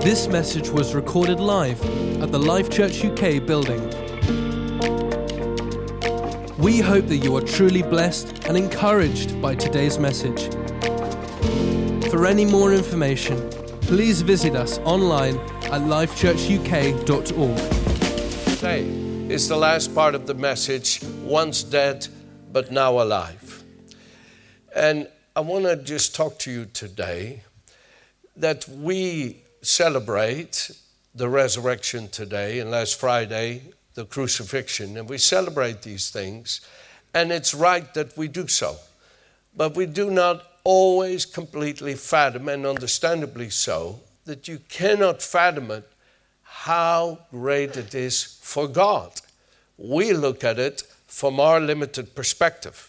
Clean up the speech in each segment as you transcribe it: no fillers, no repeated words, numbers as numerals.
This message was recorded live at the Life Church UK building. We hope that you are truly blessed and encouraged by today's message. For any more information, please visit us online at lifechurchuk.org. Today is the last part of the message, once dead but now alive. And I want to just talk to you today that we celebrate the resurrection today, and last Friday, the crucifixion, and we celebrate these things, and it's right that we do so. But we do not always completely fathom, and understandably so, that you cannot fathom it, how great it is for God. We look at it from our limited perspective.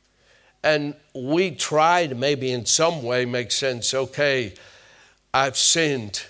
And we try to maybe in some way make sense, okay, I've sinned.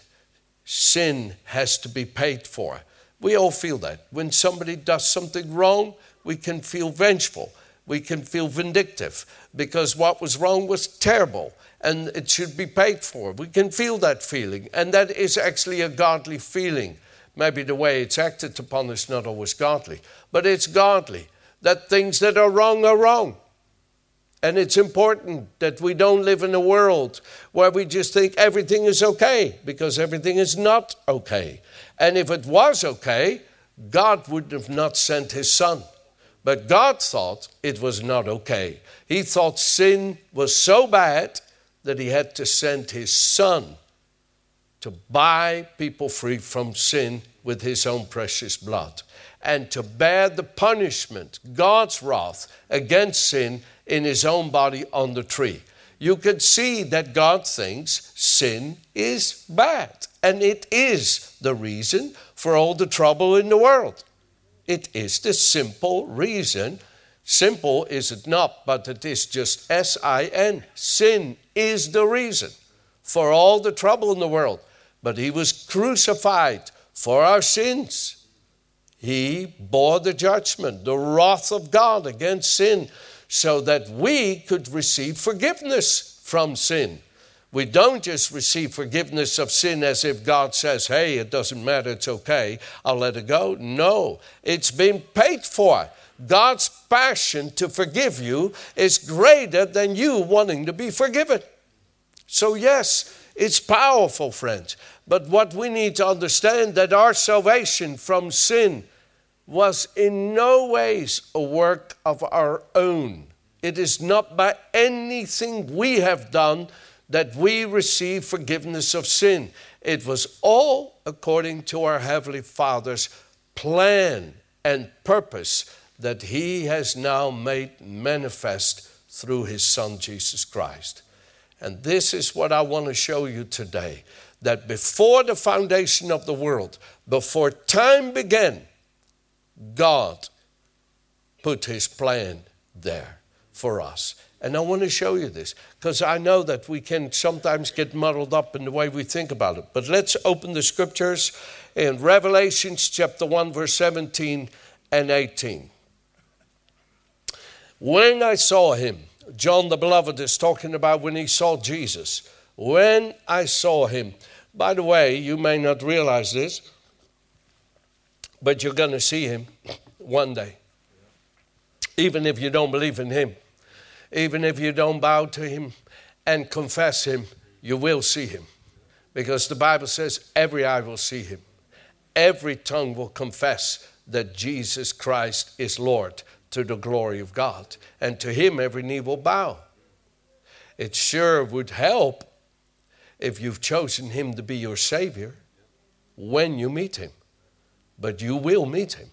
Sin has to be paid for. We all feel that. When somebody does something wrong, we can feel vengeful. We can feel vindictive because what was wrong was terrible and it should be paid for. We can feel that feeling, and that is actually a godly feeling. Maybe the way it's acted upon is not always godly, but it's godly that things that are wrong are wrong. And it's important that we don't live in a world where we just think everything is okay, because everything is not okay. And if it was okay, God would have not sent his son. But God thought it was not okay. He thought sin was so bad that he had to send his son to buy people free from sin with his own precious blood, and to bear the punishment, God's wrath against sin in his own body on the tree. You could see that God thinks sin is bad, and it is the reason for all the trouble in the world. It is the simple reason. Simple is it not, but it is just S-I-N. Sin is the reason for all the trouble in the world. But he was crucified for our sins. He bore the judgment, the wrath of God against sin, so that we could receive forgiveness from sin. We don't just receive forgiveness of sin as if God says, hey, it doesn't matter, it's okay, I'll let it go. No, it's been paid for. God's passion to forgive you is greater than you wanting to be forgiven. So yes, it's powerful, friends. But what we need to understand, that our salvation from sin was in no ways a work of our own. It is not by anything we have done that we receive forgiveness of sin. It was all according to our Heavenly Father's plan and purpose that he has now made manifest through his Son, Jesus Christ. And this is what I want to show you today, that before the foundation of the world, before time began, God put his plan there for us. And I want to show you this, because I know that we can sometimes get muddled up in the way we think about it. But let's open the scriptures in Revelation chapter 1, verse 17 and 18. When I saw him, John the Beloved is talking about when he saw Jesus. When I saw him. By the way, you may not realize this, but you're going to see him one day. Even if you don't believe in him. Even if you don't bow to him and confess him, you will see him. Because the Bible says every eye will see him. Every tongue will confess that Jesus Christ is Lord, to the glory of God. And to him every knee will bow. It sure would help if you've chosen him to be your Savior when you meet him. But you will meet him.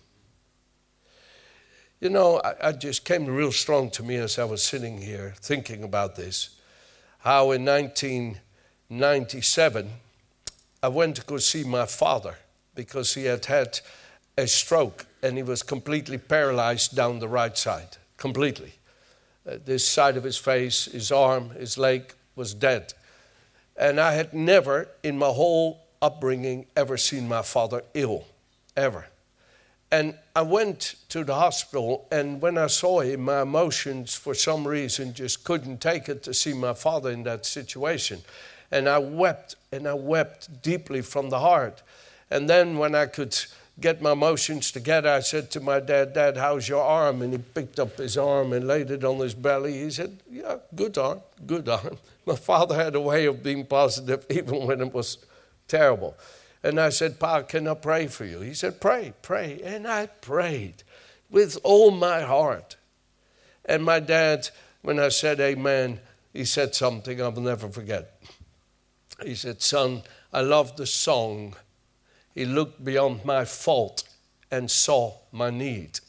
You know, I just came real strong to me as I was sitting here thinking about this. How in 1997, I went to go see my father because he had had a stroke and he was completely paralyzed down the right side, completely. This side of his face, his arm, his leg was dead. And I had never in my whole upbringing ever seen my father ill, ever. And I went to the hospital, and when I saw him, my emotions, for some reason, just couldn't take it to see my father in that situation. And I wept deeply from the heart. And then when I could get my emotions together, I said to my dad, "Dad, how's your arm?" And he picked up his arm and laid it on his belly. He said, "Yeah, good arm, good arm." My father had a way of being positive even when it was terrible. And I said, "Pa, can I pray for you?" He said, "Pray, pray." And I prayed with all my heart. And my dad, when I said amen, he said something I will never forget. He said, "Son, I love the song. He looked beyond my fault and saw my need."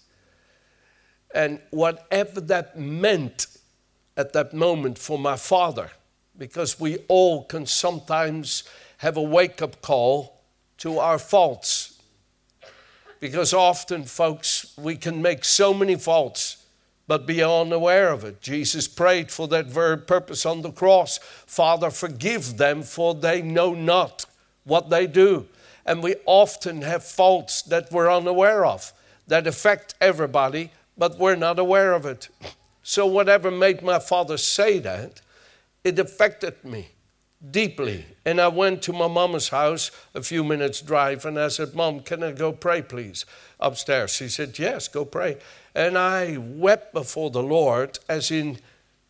And whatever that meant at that moment for my father, because we all can sometimes have a wake-up call to our faults. Because often, folks, we can make so many faults, but be unaware of it. Jesus prayed for that very purpose on the cross. "Father, forgive them, for they know not what they do." And we often have faults that we're unaware of, that affect everybody, but we're not aware of it. So whatever made my father say that, it affected me deeply. And I went to my mama's house, a few minutes drive, and I said, "Mom, can I go pray, please, upstairs?" She said, "Yes, go pray." And I wept before the Lord, as in,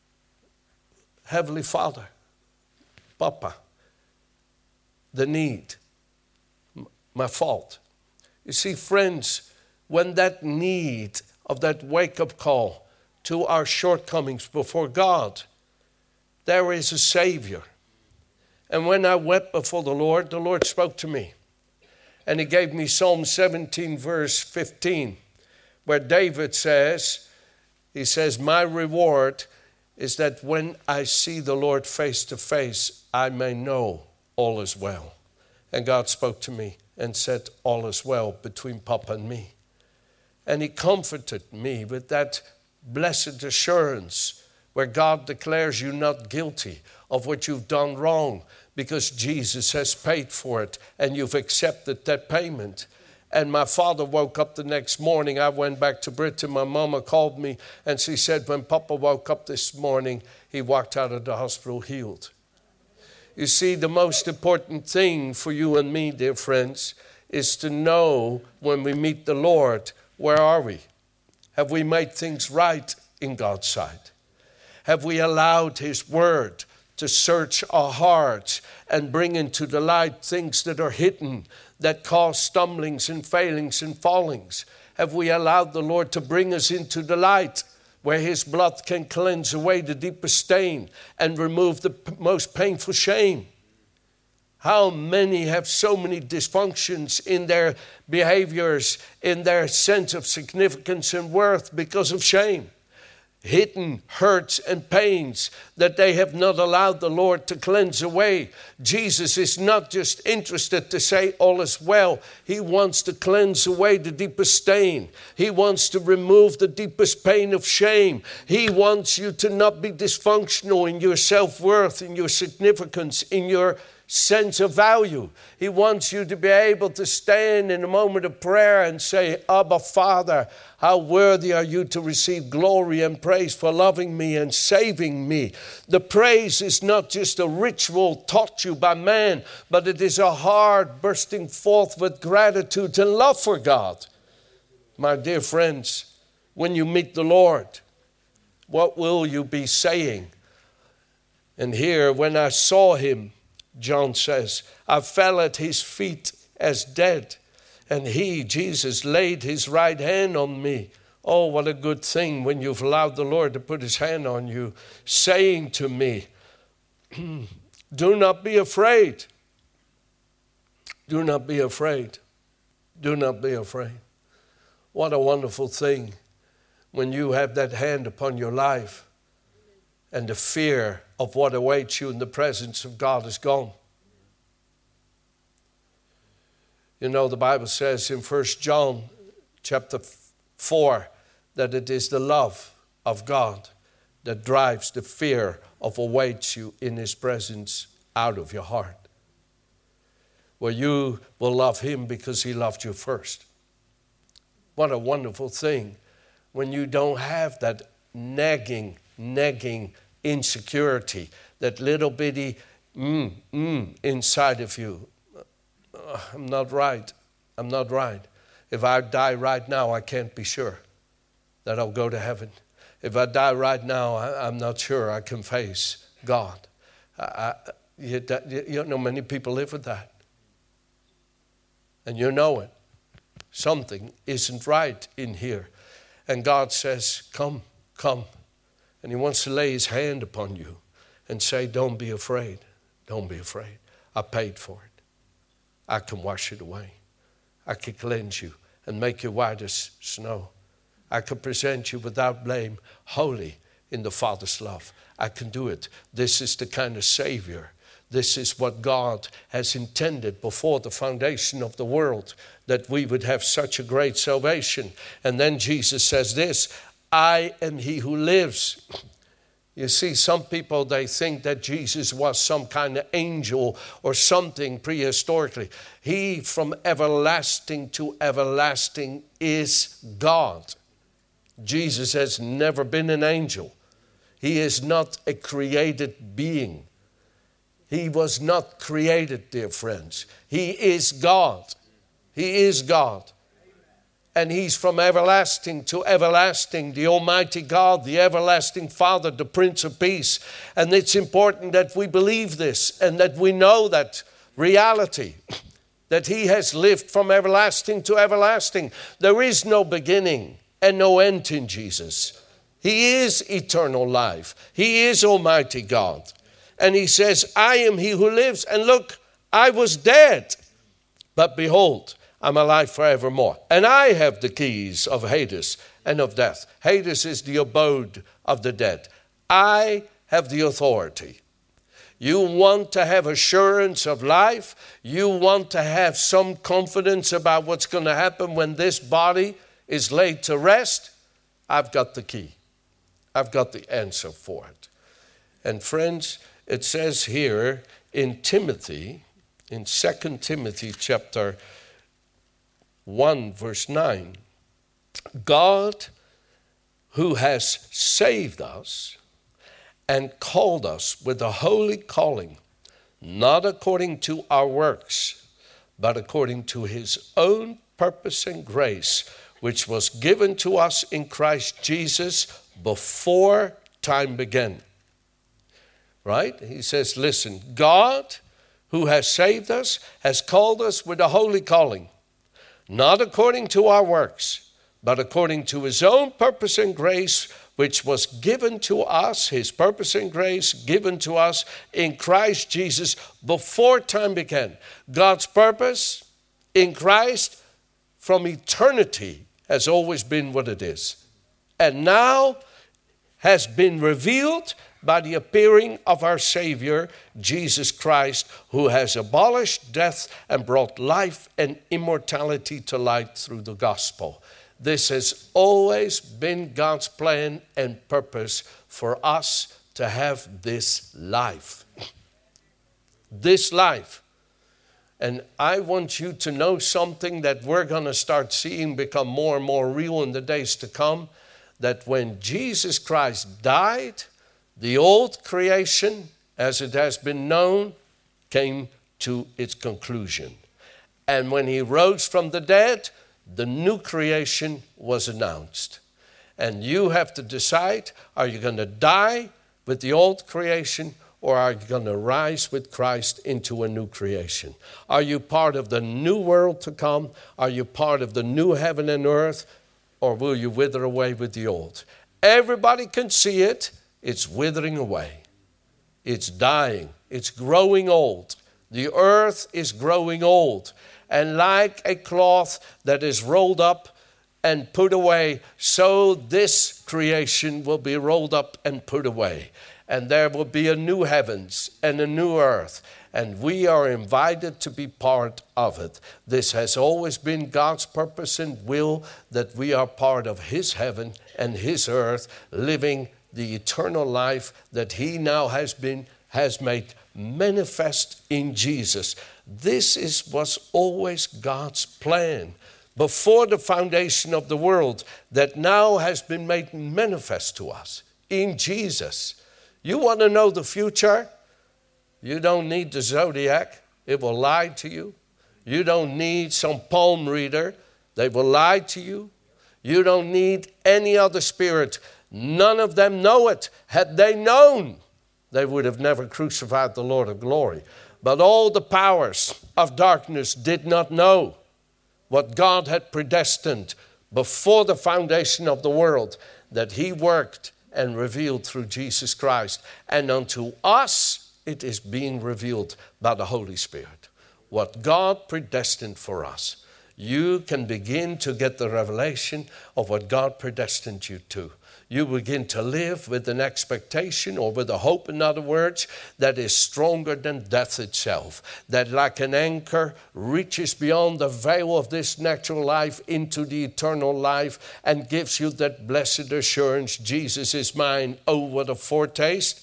Heavenly Father, Papa, the need, my fault. You see, friends, when that need of that wake-up call to our shortcomings before God, there is a Savior. And when I wept before the Lord spoke to me. And he gave me Psalm 17, verse 15, where David says, he says, "My reward is that when I see the Lord face to face, I may know all is well." And God spoke to me and said, "All is well between Papa and me." And he comforted me with that blessed assurance where God declares you not guilty of what you've done wrong, because Jesus has paid for it and you've accepted that payment. And my father woke up the next morning. I went back to Britain. My mama called me and she said, when Papa woke up this morning, he walked out of the hospital healed. You see, the most important thing for you and me, dear friends, is to know when we meet the Lord, where are we? Have we made things right in God's sight? Have we allowed His Word to search our hearts and bring into the light things that are hidden, that cause stumblings and failings and fallings? Have we allowed the Lord to bring us into the light where His blood can cleanse away the deepest stain and remove the most painful shame? How many have so many dysfunctions in their behaviors, in their sense of significance and worth because of shame? Hidden hurts and pains that they have not allowed the Lord to cleanse away. Jesus is not just interested to say all is well. He wants to cleanse away the deepest stain. He wants to remove the deepest pain of shame. He wants you to not be dysfunctional in your self-worth, in your significance, in your sense of value. He wants you to be able to stand in a moment of prayer and say, Abba, Father, how worthy are you to receive glory and praise for loving me and saving me. The praise is not just a ritual taught you by man, but it is a heart bursting forth with gratitude and love for God. My dear friends, when you meet the Lord, what will you be saying? And here, when I saw Him, John says, I fell at His feet as dead. And He, Jesus, laid His right hand on me. Oh, what a good thing when you've allowed the Lord to put His hand on you, saying to me, do not be afraid. Do not be afraid. Do not be afraid. What a wonderful thing when you have that hand upon your life and the fear of what awaits you in the presence of God is gone. You know, the Bible says in 1 John chapter 4 that it is the love of God that drives the fear of awaits you in His presence out of your heart. Where you will love Him because He loved you first. What a wonderful thing when you don't have that nagging insecurity, that little bitty inside of you. I'm not right. I'm not right. If I die right now, I can't be sure that I'll go to heaven. If I die right now, I'm not sure I can face God. You know, many people live with that. And you know it. Something isn't right in here. And God says, come, come. And he wants to lay his hand upon you and say, don't be afraid. Don't be afraid. I paid for it. I can wash it away. I can cleanse you and make you white as snow. I can present you without blame, holy in the Father's love. I can do it. This is the kind of Savior. This is what God has intended before the foundation of the world, that we would have such a great salvation. And then Jesus says this, I am he who lives. You see, some people, they think that Jesus was some kind of angel or something prehistorically. He, from everlasting to everlasting, is God. Jesus has never been an angel. He is not a created being. He was not created, dear friends. He is God. He is God. And he's from everlasting to everlasting, the Almighty God, the everlasting Father, the Prince of Peace. And it's important that we believe this and that we know that reality, that he has lived from everlasting to everlasting. There is no beginning and no end in Jesus. He is eternal life. He is Almighty God. And he says, I am he who lives. And look, I was dead, but behold, I'm alive forevermore. And I have the keys of Hades and of death. Hades is the abode of the dead. I have the authority. You want to have assurance of life. You want to have some confidence about what's going to happen when this body is laid to rest. I've got the key. I've got the answer for it. And friends, it says here in Timothy, in 2 Timothy chapter 1 verse 9, God who has saved us and called us with a holy calling, not according to our works, but according to his own purpose and grace, which was given to us in Christ Jesus before time began. Right? He says, listen, God who has saved us has called us with a holy calling, not according to our works, but according to his own purpose and grace, which was given to us, his purpose and grace given to us in Christ Jesus before time began. God's purpose in Christ from eternity has always been what it is. And now has been revealed by the appearing of our Savior, Jesus Christ, who has abolished death and brought life and immortality to light through the gospel. This has always been God's plan and purpose for us to have this life. This life. And I want you to know something that we're going to start seeing become more and more real in the days to come, that when Jesus Christ died, the old creation, as it has been known, came to its conclusion. And when he rose from the dead, the new creation was announced. And you have to decide, are you going to die with the old creation, or are you going to rise with Christ into a new creation? Are you part of the new world to come? Are you part of the new heaven and earth? Or will you wither away with the old? Everybody can see it. It's withering away. It's dying. It's growing old. The earth is growing old. And like a cloth that is rolled up and put away, so this creation will be rolled up and put away. And there will be a new heavens and a new earth. And we are invited to be part of it. This has always been God's purpose and will, that we are part of his heaven and his earth, living the eternal life that he now has made manifest in Jesus. This was always God's plan before the foundation of the world, that now has been made manifest to us in Jesus. You want to know the future? You don't need the zodiac. It will lie to you. You don't need some palm reader. They will lie to you. You don't need any other spirit. None of them know it. Had they known, they would have never crucified the Lord of glory. But all the powers of darkness did not know what God had predestined before the foundation of the world, that he worked and revealed through Jesus Christ. And unto us it is being revealed by the Holy Spirit. What God predestined for us. You can begin to get the revelation of what God predestined you to. You begin to live with an expectation, or with a hope, in other words, that is stronger than death itself. That like an anchor reaches beyond the veil of this natural life into the eternal life and gives you that blessed assurance, Jesus is mine. Oh, what a foretaste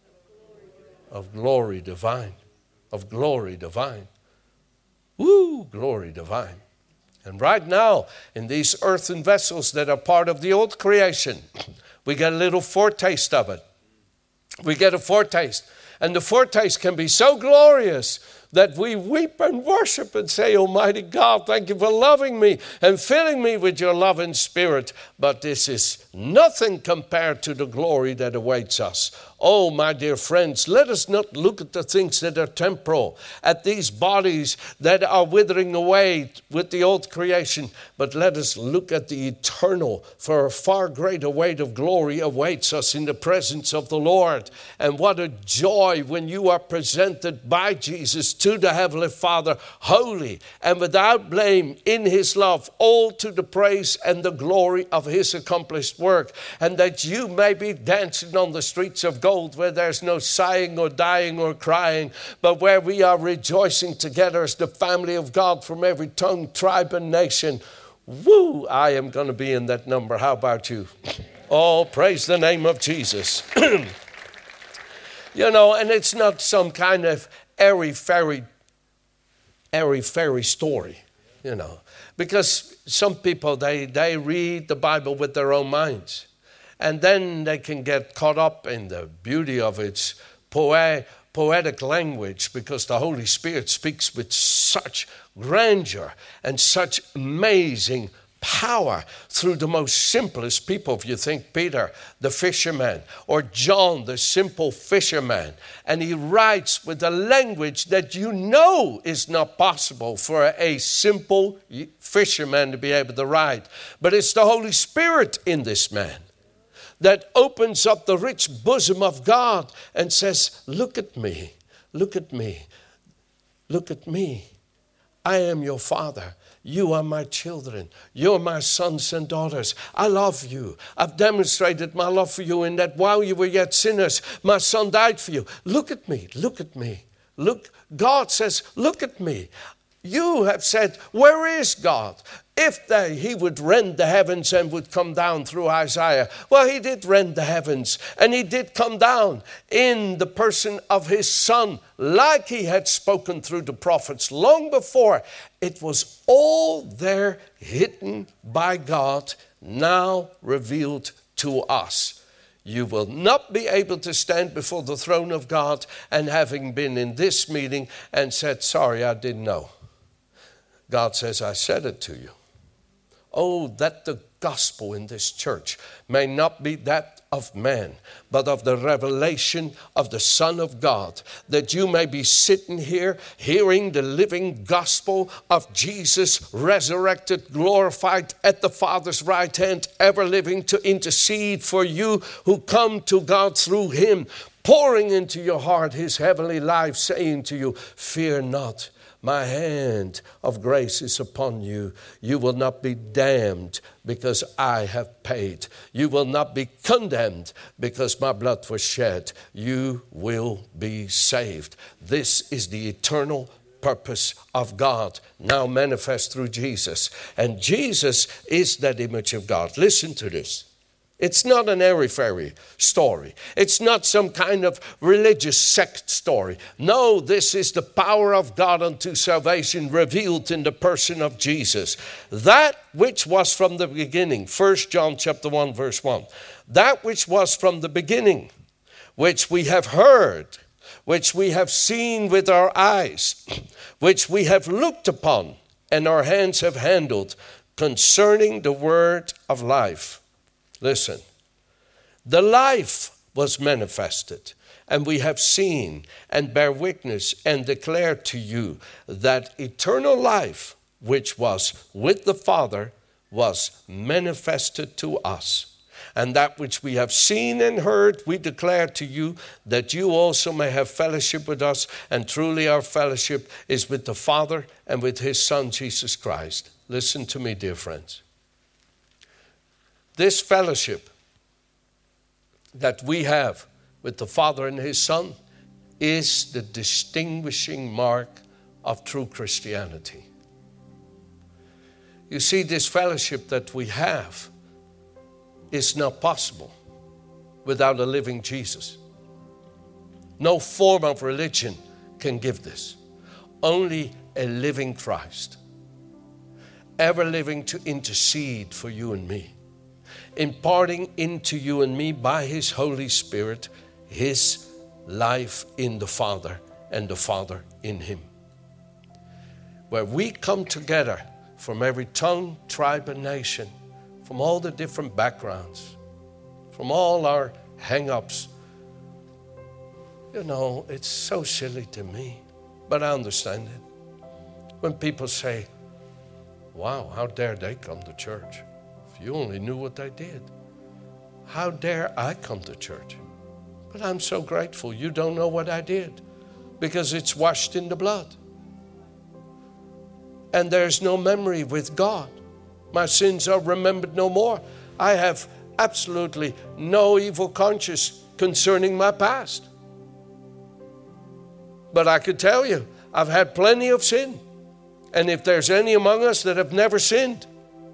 of glory divine. Of glory divine. Woo, glory divine. And right now, in these earthen vessels that are part of the old creation, we get a little foretaste of it. We get a foretaste. And the foretaste can be so glorious that we weep and worship and say, Almighty God, thank you for loving me and filling me with your love and spirit. But this is nothing compared to the glory that awaits us. Oh, my dear friends, let us not look at the things that are temporal, at these bodies that are withering away with the old creation, but let us look at the eternal, for a far greater weight of glory awaits us in the presence of the Lord. And what a joy when you are presented by Jesus to the Heavenly Father, holy and without blame in his love, all to the praise and the glory of his accomplished work, and that you may be dancing on the streets of gold, where there's no sighing or dying or crying, but where we are rejoicing together as the family of God from every tongue, tribe, and nation. Woo! I am going to be in that number. How about you? Oh, praise the name of Jesus. You know, and it's not some kind of airy-fairy story, you know, because some people, they read the Bible with their own minds. And then they can get caught up in the beauty of its poetic language, because the Holy Spirit speaks with such grandeur and such amazing power through the most simplest people. If you think Peter, the fisherman, or John, the simple fisherman, and he writes with a language that you know is not possible for a simple fisherman to be able to write. But it's the Holy Spirit in this man that opens up the rich bosom of God and says, look at me, look at me, look at me. I am your Father. You are my children. You're my sons and daughters. I love you. I've demonstrated my love for you in that while you were yet sinners, my Son died for you. Look at me, look at me. Look, God says, look at me. You have said, where is God? If he would rend the heavens and would come down through Isaiah. Well, he did rend the heavens, and he did come down in the person of his Son, like he had spoken through the prophets long before. It was all there, hidden by God, now revealed to us. You will not be able to stand before the throne of God and having been in this meeting and said, sorry, I didn't know. God says, I said it to you. Oh, that the gospel in this church may not be that of man, but of the revelation of the Son of God, that you may be sitting here hearing the living gospel of Jesus resurrected, glorified at the Father's right hand, ever living to intercede for you who come to God through him, pouring into your heart his heavenly life, saying to you, fear not. My hand of grace is upon you. You will not be damned because I have paid. You will not be condemned because my blood was shed. You will be saved. This is the eternal purpose of God, now manifest through Jesus. And Jesus is that image of God. Listen to this. It's not an airy-fairy story. It's not some kind of religious sect story. No, this is the power of God unto salvation revealed in the person of Jesus. That which was from the beginning, 1 John chapter 1, verse 1. That which was from the beginning, which we have heard, which we have seen with our eyes, which we have looked upon, and our hands have handled, concerning the word of life. Listen, the life was manifested, and we have seen and bear witness and declare to you that eternal life, which was with the Father, was manifested to us. And that which we have seen and heard, we declare to you, that you also may have fellowship with us. And truly our fellowship is with the Father and with his Son, Jesus Christ. Listen to me, dear friends. This fellowship that we have with the Father and his Son is the distinguishing mark of true Christianity. You see, this fellowship that we have is not possible without a living Jesus. No form of religion can give this. Only a living Christ, ever living to intercede for you and me, imparting into you and me by his Holy Spirit his life in the Father and the Father in him. Where we come together from every tongue, tribe, and nation, from all the different backgrounds, from all our hang-ups. You know, it's so silly to me, but I understand it. When people say, wow, how dare they come to church? If you only knew what they did. How dare I come to church? But I'm so grateful you don't know what I did, because it's washed in the blood. And there's no memory with God. My sins are remembered no more. I have absolutely no evil conscience concerning my past. But I could tell you, I've had plenty of sin. And if there's any among us that have never sinned,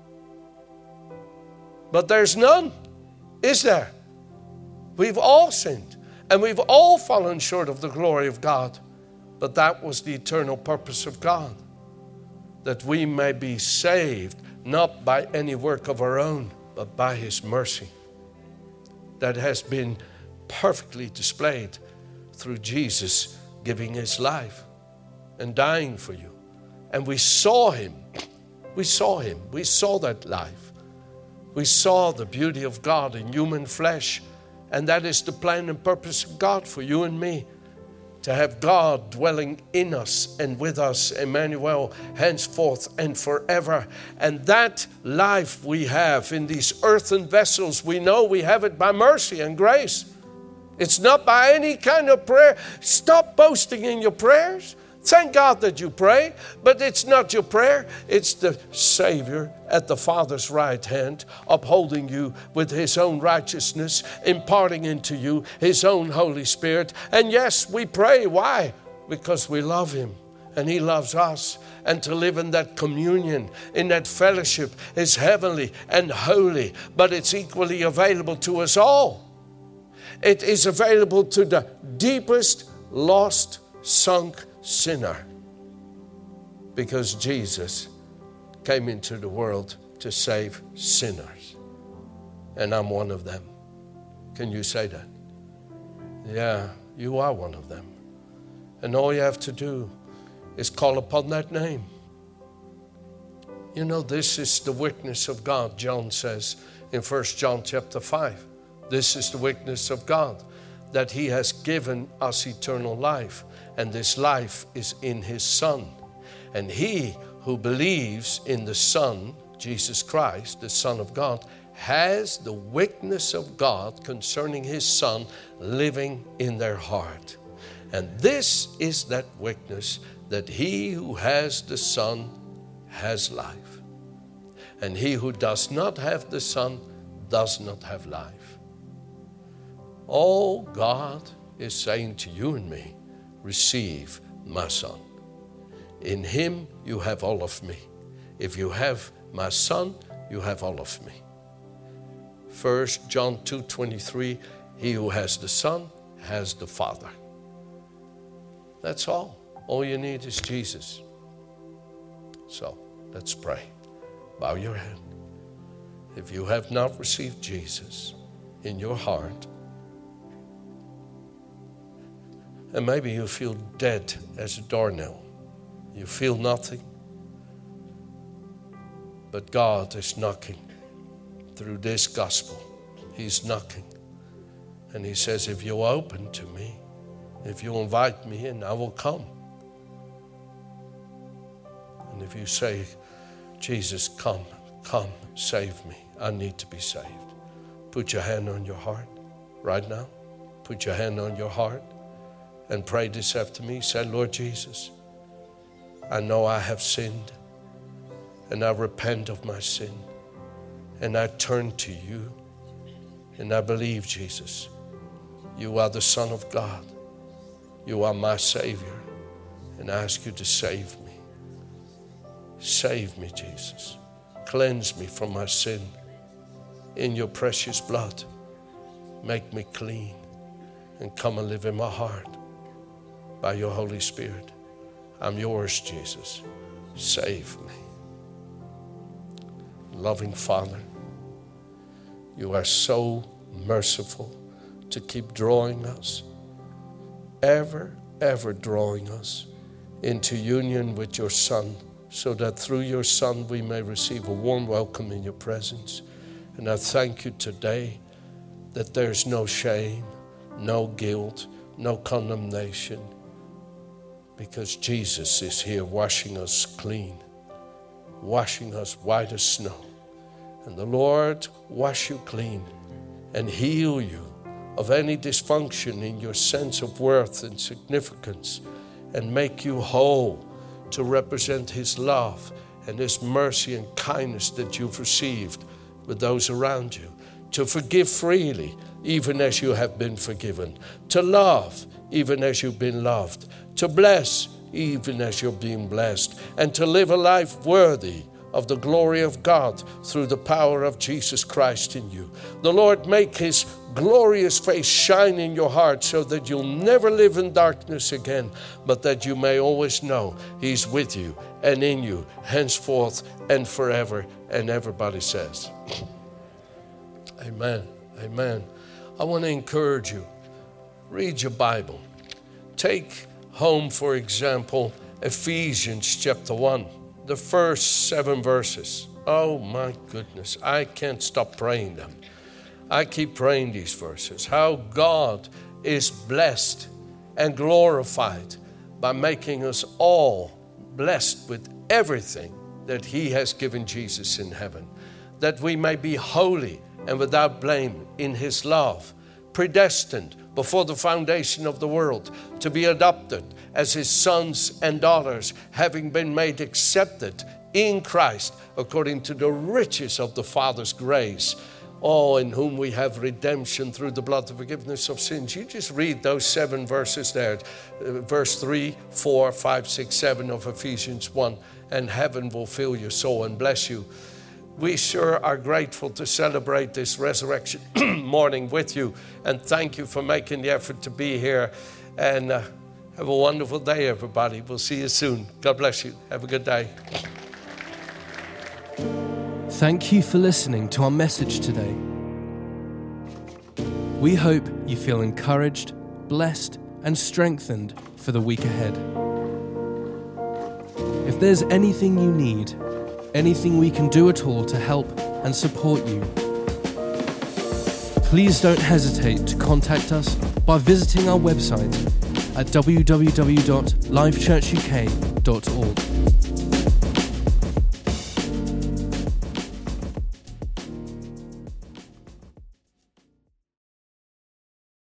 but there's none, is there? We've all sinned, and we've all fallen short of the glory of God. But that was the eternal purpose of God, that we may be saved, not by any work of our own, but by his mercy that has been perfectly displayed through Jesus giving his life and dying for you. And we saw him. We saw him. We saw that life. We saw the beauty of God in human flesh. And that is the plan and purpose of God for you and me, to have God dwelling in us and with us, Emmanuel, henceforth and forever. And that life we have in these earthen vessels, we know we have it by mercy and grace. It's not by any kind of prayer. Stop boasting in your prayers. Thank God that you pray, but it's not your prayer. It's the Savior at the Father's right hand, upholding you with his own righteousness, imparting into you his own Holy Spirit. And yes, we pray. Why? Because we love him and he loves us. And to live in that communion, in that fellowship, is heavenly and holy, but it's equally available to us all. It is available to the deepest, lost, sunk sinner, because Jesus came into the world to save sinners, and I'm one of them. Can you say that? Yeah, you are one of them. And all you have to do is call upon that name. You know, this is the witness of God, John says in 1 John chapter 5. This is the witness of God, that he has given us eternal life. And this life is in his Son. And he who believes in the Son, Jesus Christ, the Son of God, has the witness of God concerning his Son living in their heart. And this is that witness, that he who has the Son has life. And he who does not have the Son does not have life. All God is saying to you and me, receive my Son. In him you have all of me. If you have my Son, you have all of me. 1 John 2:23, he who has the Son has the Father. That's all. All you need is Jesus. So let's pray. Bow your head. If you have not received Jesus in your heart, And maybe you feel dead as a doornail. You feel nothing. But God is knocking through this gospel. He's knocking. And he says, if you'll open to me, if you'll invite me in, I will come. And if you say, Jesus, come, save me. I need to be saved. Put your hand on your heart right now. Put your hand on your heart and pray this after me. Say, Lord Jesus, I know I have sinned and I repent of my sin and I turn to you and I believe, Jesus, you are the Son of God. You are my Savior and I ask you to save me. Save me, Jesus. Cleanse me from my sin in your precious blood. Make me clean and come and live in my heart by your Holy Spirit. I'm yours, Jesus. Save me. Loving Father, you are so merciful to keep drawing us, ever drawing us into union with your Son, so that through your Son we may receive a warm welcome in your presence. And I thank you today that there's no shame, no guilt, no condemnation, because Jesus is here washing us clean, washing us white as snow. And the Lord wash you clean and heal you of any dysfunction in your sense of worth and significance, and make you whole to represent His love and His mercy and kindness that you've received with those around you. To forgive freely, even as you have been forgiven. To love, even as you've been loved. To bless, even as you're being blessed. And to live a life worthy of the glory of God through the power of Jesus Christ in you. The Lord make His glorious face shine in your heart so that you'll never live in darkness again, but that you may always know He's with you and in you, henceforth and forever. And everybody says, amen, amen. I want to encourage you. Read your Bible. Take home, for example, Ephesians chapter 1, the first 7 verses. Oh my goodness, I can't stop praying them. I keep praying these verses. How God is blessed and glorified by making us all blessed with everything that He has given Jesus in heaven, that we may be holy and without blame in His love, predestined before the foundation of the world to be adopted as His sons and daughters, having been made accepted in Christ according to the riches of the Father's grace. Oh, in whom we have redemption through the blood, the forgiveness of sins. You just read those 7 verses there, verse 3, 4, 5, 6, 7 of Ephesians 1, and heaven will fill your soul and bless you. We sure are grateful to celebrate this resurrection morning with you, and thank you for making the effort to be here. And have a wonderful day, everybody. We'll see you soon. God bless you. Have a good day. Thank you for listening to our message today. We hope you feel encouraged, blessed, and strengthened for the week ahead. If there's anything you need, anything we can do at all to help and support you, please don't hesitate to contact us by visiting our website at www.lifechurchuk.org.